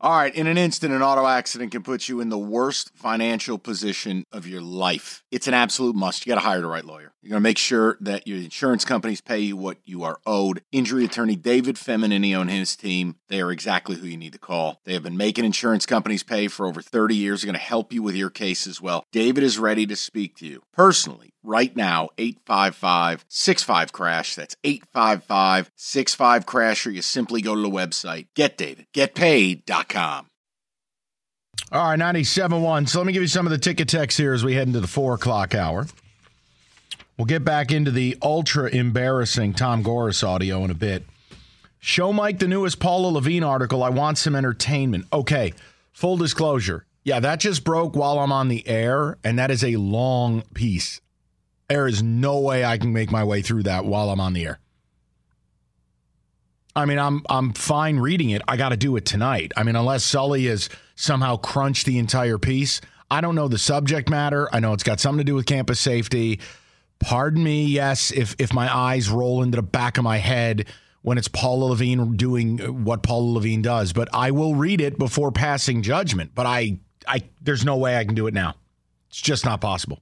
All right, in an instant, an auto accident can put you in the worst financial position of your life. It's an absolute must. You got to hire the right lawyer. You're going to make sure that your insurance companies pay you what you are owed. Injury attorney David Feminini and his team, they are exactly who you need to call. They have been making insurance companies pay for over 30 years. They're going to help you with your case as well. David is ready to speak to you personally right now, 855-65-CRASH. That's 855-65-CRASH, or you simply go to the website, getdavidgetpaid.com. All right, 97.1. So let me give you some of the ticket texts here as we head into the 4 o'clock hour. We'll get back into the ultra-embarrassing Tom Gores audio in a bit. Show Mike the newest Paula Levine article. I want some entertainment. Okay, full disclosure. Yeah, that just broke while I'm on the air, and that is a long piece. There is no way I can make my way through that while I'm on the air. I mean, I'm fine reading it. I got to do it tonight. I mean, unless Sully has somehow crunched the entire piece. I don't know the subject matter. I know it's got something to do with campus safety. Pardon me, yes, if my eyes roll into the back of my head when it's Paula Levine doing what Paula Levine does. But I will read it before passing judgment. But I there's no way I can do it now. It's just not possible.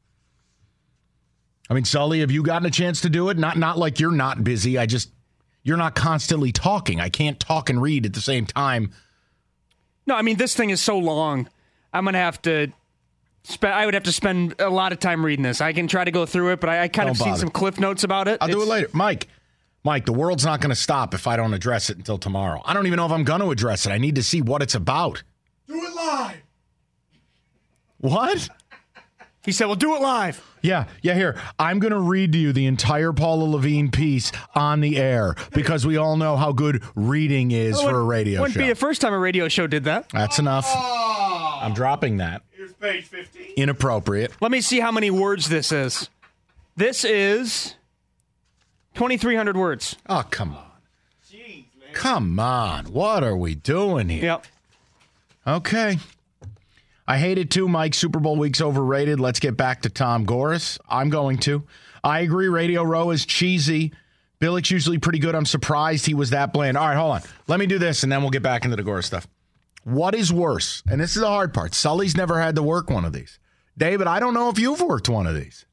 I mean, Sully, have you gotten a chance to do it? Not like you're not busy. You're not constantly talking. I can't talk and read at the same time. No, I mean, this thing is so long. I'm going to have to I would have to spend a lot of time reading this. I can try to go through it, but I kind of seen some cliff notes about it. I'll do it later. Mike, the world's not going to stop if I don't address it until tomorrow. I don't even know if I'm going to address it. I need to see what it's about. Do it live. What? He said, well, do it live. Yeah, here. I'm going to read to you the entire Paula Levine piece on the air because we all know how good reading is for a radio show. Wouldn't be the first time a radio show did that. That's enough. I'm dropping that. Here's page 15. Inappropriate. Let me see how many words this is. This is 2,300 words. Oh, come on. Jeez, man. Come on. What are we doing here? Yep. Okay. I hate it too, Mike. Super Bowl week's overrated. Let's get back to Tom Gores. I'm going to. I agree. Radio Row is cheesy. Billick's usually pretty good. I'm surprised he was that bland. All right, hold on. Let me do this, and then we'll get back into the Gores stuff. What is worse? And this is the hard part. Sully's never had to work one of these. David, I don't know if you've worked one of these.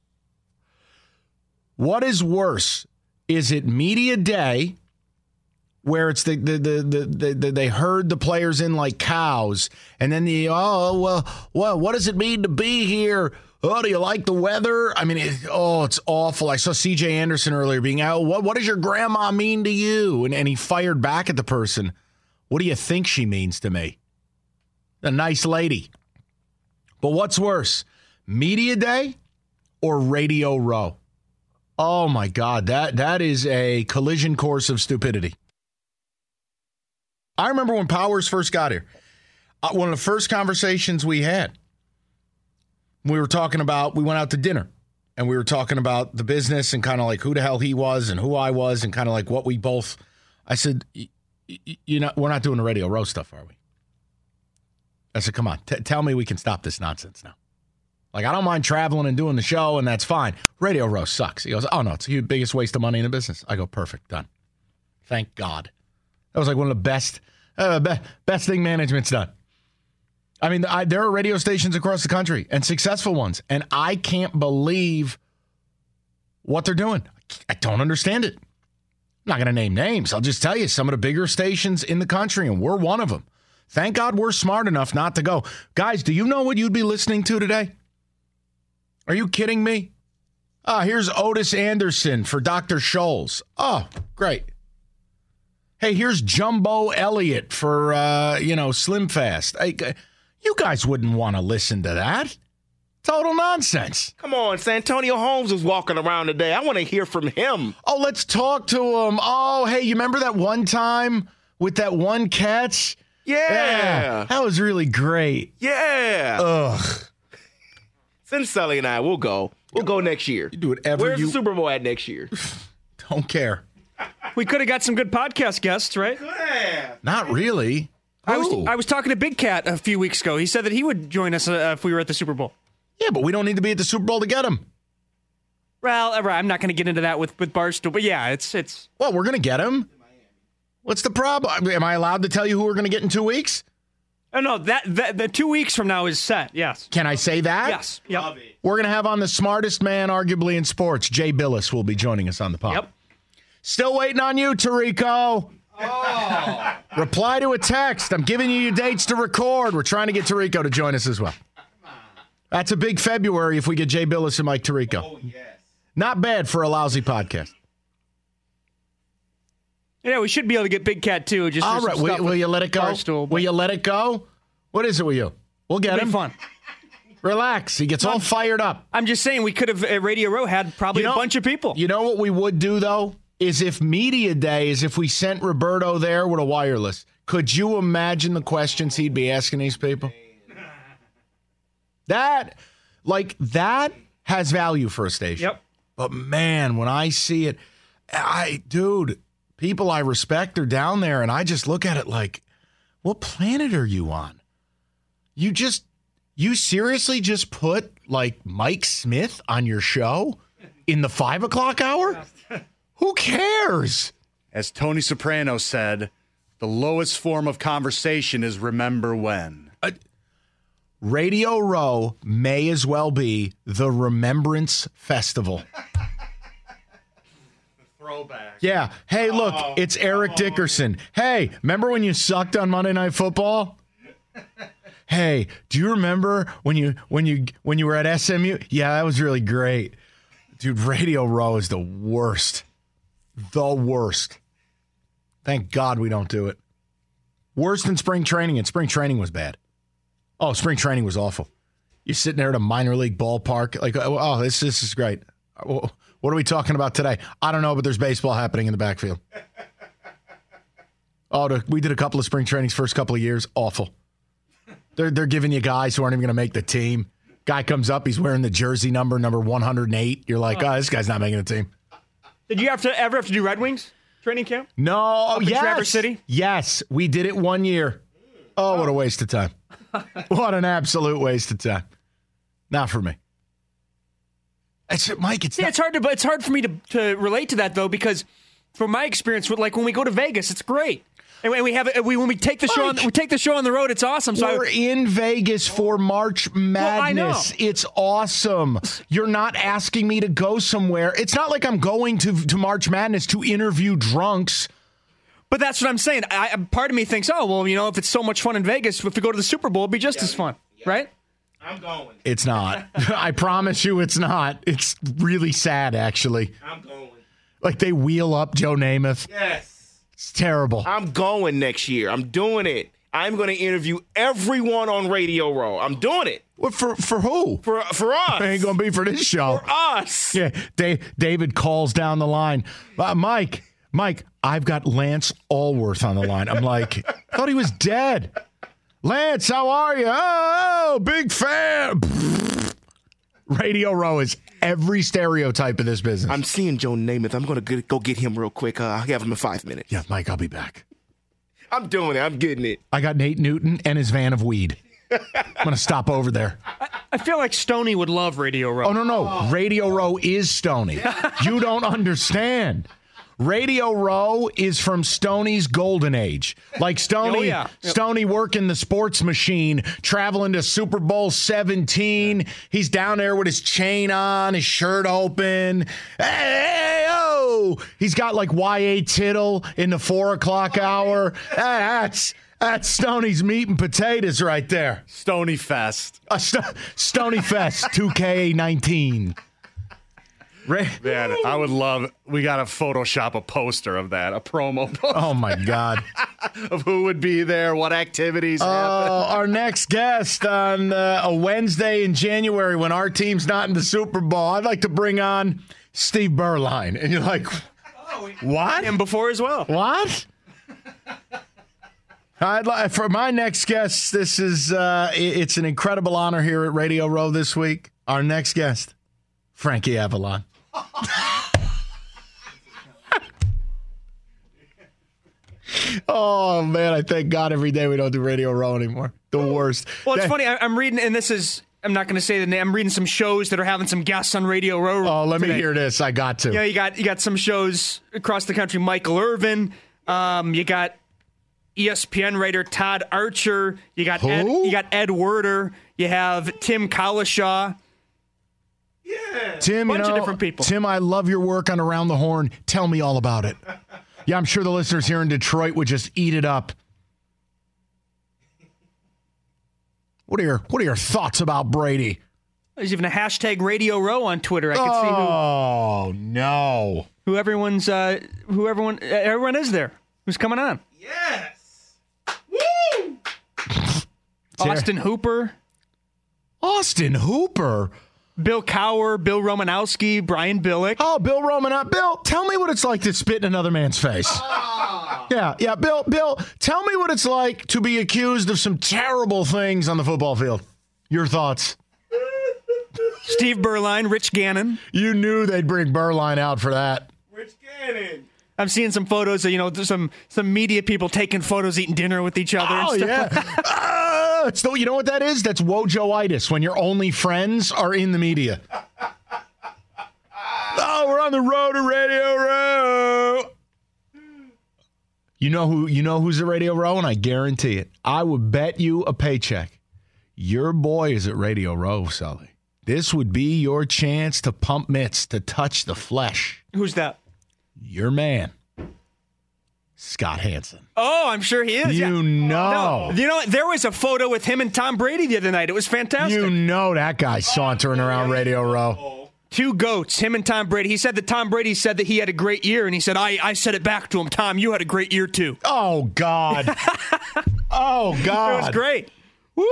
What is worse? Is it media day, where it's they herd the players in like cows, and then what does it mean to be here? Oh, do you like the weather? I mean, it's awful. I saw C.J. Anderson earlier being out. What does your grandma mean to you? And he fired back at the person. What do you think she means to me? A nice lady. But what's worse, media day or Radio Row? Oh my God, that is a collision course of stupidity. I remember when Powers first got here. One of the first conversations we had, we went out to dinner, and we were talking about the business and kind of like who the hell he was and who I was and kind of like what we both, I said, we're not doing the Radio Row stuff, are we? I said, come on, tell me we can stop this nonsense now. Like, I don't mind traveling and doing the show, and that's fine. Radio Row sucks. He goes, oh, no, it's the biggest waste of money in the business. I go, perfect, done. Thank God. That was like one of the best thing management's done. I mean, there are radio stations across the country and successful ones, and I can't believe what they're doing. I don't understand it. I'm not going to name names. I'll just tell you some of the bigger stations in the country, and we're one of them. Thank God we're smart enough not to go. Guys, do you know what you'd be listening to today? Are you kidding me? Here's Otis Anderson for Dr. Scholl's. Oh, great. Hey, here's Jumbo Elliott for, Slim Fast. You guys wouldn't want to listen to that. Total nonsense. Come on, Santonio Holmes was walking around today. I want to hear from him. Oh, let's talk to him. Oh, hey, you remember that one time with that one catch? Yeah. That was really great. Yeah. Ugh. Send Sully and I. We'll go. We'll go next year. You do whatever Where's the Super Bowl at next year? Don't care. We could have got some good podcast guests, right? Could have. Not really. I was talking to Big Cat a few weeks ago. He said that he would join us if we were at the Super Bowl. Yeah, but we don't need to be at the Super Bowl to get him. Well, I'm not going to get into that with Barstool, but yeah, it's. Well, we're going to get him. What's the problem? Am I allowed to tell you who we're going to get in 2 weeks? Oh, no, the 2 weeks from now is set, yes. Can I say that? Yes. Yep. Love it. We're going to have on the smartest man, arguably, in sports. Jay Billis will be joining us on the pod. Yep. Still waiting on you, Tirico. Oh. Reply to a text. I'm giving you your dates to record. We're trying to get Tirico to join us as well. That's a big February if we get Jay Billis and Mike Tirico. Oh, yes. Not bad for a lousy podcast. Yeah, we should be able to get Big Cat, too. Just All right. Will you let it go? Barstool, Will you let it go? What is it with you? We'll get It'll him. be fun. Relax. He gets all fired up. I'm just saying we could have, at Radio Row, had probably a bunch of people. You know what we would do, though? Is if media day is if we sent Roberto there with a wireless. Could you imagine the questions he'd be asking these people? That has value for a station. Yep. But man, when I see it, people I respect are down there, and I just look at it like, what planet are you on? You seriously just put like Mike Smith on your show in the 5 o'clock hour? Who cares? As Tony Soprano said, the lowest form of conversation is remember when. Radio Row may as well be the Remembrance Festival. Throwback. Yeah. Hey, look, it's Eric Dickerson. Hey, remember when you sucked on Monday Night Football? Hey, do you remember when you were at SMU? Yeah, that was really great. Dude, Radio Row is the worst. The worst. Thank God we don't do it. Worse than spring training, and spring training was bad. Oh, spring training was awful. You're sitting there at a minor league ballpark, like, oh, this is great. What are we talking about today? I don't know, but there's baseball happening in the backfield. We did a couple of spring trainings first couple of years. Awful. They're giving you guys who aren't even going to make the team. Guy comes up, he's wearing the jersey number 108. You're like, oh, this guy's not making the team. Did you ever have to do Red Wings training camp? No. In Traverse City? Yes, we did it 1 year. Oh, what a waste of time. What an absolute waste of time. Not for me. Mike, it's hard for me to relate to that, though, because from my experience, like when we go to Vegas, it's great. And when we take the show, we take the show on the road. It's awesome. So we're in Vegas for March Madness. It's awesome. You're not asking me to go somewhere. It's not like I'm going to March Madness to interview drunks. But that's what I'm saying. Part of me thinks, if it's so much fun in Vegas, if we go to the Super Bowl, it'd be just as fun, right? I'm going. It's not. I promise you, it's not. It's really sad, actually. I'm going. Like they wheel up Joe Namath. Yes. It's terrible. I'm going next year. I'm doing it. I'm going to interview everyone on Radio Row. I'm doing it. What, for who? For us. It ain't going to be for this show. For us. Yeah. David calls down the line. Mike, I've got Lance Allworth on the line. I'm like, I thought he was dead. Lance, how are you? Oh, big fan. Radio Row is every stereotype of this business. I'm seeing Joe Namath. I'm going to go get him real quick. I'll have him in 5 minutes. Yeah, Mike, I'll be back. I'm doing it. I'm getting it. I got Nate Newton and his van of weed. I'm going to stop over there. I feel like Stoney would love Radio Row. Oh, no. Radio Row is Stoney. You don't understand. Radio Row is from Stoney's golden age. Like Stoney working the sports machine, traveling to Super Bowl 17. He's down there with his chain on, his shirt open. Hey, oh! He's got like Y.A. Tittle in the 4 o'clock hour. That's Stoney's meat and potatoes right there. Stoney Fest. Stoney Fest 2K19. Man, I would love. We got to Photoshop a poster of that, a promo poster. Oh my God! Of who would be there, what activities happen. Our next guest on a Wednesday in January when our team's not in the Super Bowl, I'd like to bring on Steve Berline, and you're like, what? And before as well. What? For my next guest, this is it's an incredible honor here at Radio Row this week. Our next guest, Frankie Avalon. Oh, man, I thank God every day we don't do Radio Row anymore. The worst. Well, it's funny. I'm reading, and this is, I'm not going to say the name. I'm reading some shows that are having some guests on Radio Row. Oh, let me hear this. I got to. Yeah, you got some shows across the country. Michael Irvin. You got ESPN writer Todd Archer. You got Ed Werder. You have Tim Collishaw. Yeah. Tim, bunch of different people. Tim, I love your work on Around the Horn. Tell me all about it. Yeah, I'm sure the listeners here in Detroit would just eat it up. What are your thoughts about Brady? There's even a hashtag Radio Row on Twitter. I can see who everyone is there. Who's coming on? Yes. Woo! Austin Hooper. Bill Cowher, Bill Romanowski, Brian Billick. Oh, Bill Romanowski. Bill, tell me what it's like to spit in another man's face. Yeah, Bill, tell me what it's like to be accused of some terrible things on the football field. Your thoughts? Steve Berline, Rich Gannon. You knew they'd bring Berline out for that. Rich Gannon. I'm seeing some photos of, some media people taking photos, eating dinner with each other. Oh, and stuff yeah. like that. You know what that is? That's Wojo-itis, when your only friends are in the media. Oh, we're on the road to Radio Row. You know who's at Radio Row, and I guarantee it. I would bet you a paycheck. Your boy is at Radio Row, Sully. This would be your chance to pump mitts, to touch the flesh. Who's that? Your man, Scott Hansen. Oh, I'm sure he is. You know. No, you know what? There was a photo with him and Tom Brady the other night. It was fantastic. You know that guy sauntering around Radio Row. Two goats, him and Tom Brady. He said that Tom Brady said that he had a great year, and he said, I said it back to him. Tom, you had a great year, too. Oh, God. Oh, God. It was great. Woo!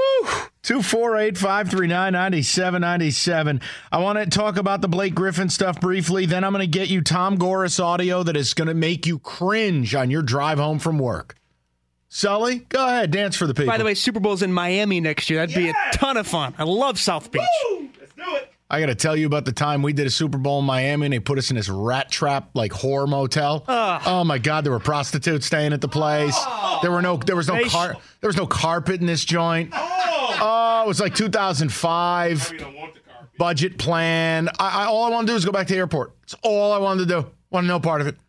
248-539-9797. I want to talk about the Blake Griffin stuff briefly. Then I'm going to get you Tom Gores audio that is going to make you cringe on your drive home from work. Sully, go ahead. Dance for the people. By the way, Super Bowl's in Miami next year. That'd be a ton of fun. I love South Beach. Woo! Let's do it. I got to tell you about the time we did a Super Bowl in Miami and they put us in this rat trap, like whore motel. Oh my God, there were prostitutes staying at the place. There was no carpet in this joint. Oh, it was like 2005. Budget plan. All I want to do is go back to the airport. That's all I wanted to do. Want to know part of it.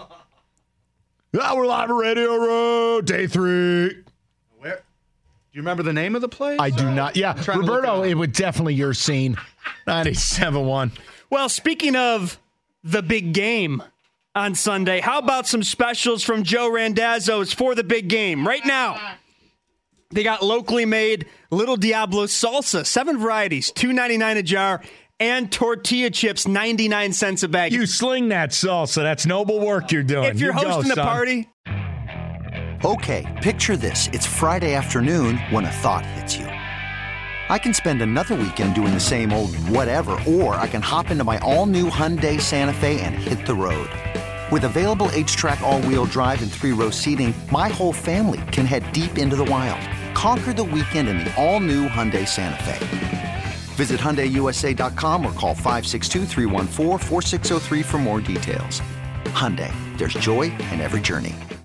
We're live at Radio Row, day 3. Where? Do you remember the name of the place? I do not. Yeah, Roberto, it was definitely your scene. 97.1. Well, speaking of the big game on Sunday, how about some specials from Joe Randazzo's for the big game right now? They got locally made Little Diablo salsa, 7 varieties, $2.99 a jar, and tortilla chips, 99 cents a bag. You sling that salsa. That's noble work you're doing. If you're hosting a party. Okay, picture this. It's Friday afternoon when a thought hits you. I can spend another weekend doing the same old whatever, or I can hop into my all-new Hyundai Santa Fe and hit the road. With available H-Track all-wheel drive and 3-row seating, my whole family can head deep into the wild. Conquer the weekend in the all-new Hyundai Santa Fe. Visit HyundaiUSA.com or call 562-314-4603 for more details. Hyundai, there's joy in every journey.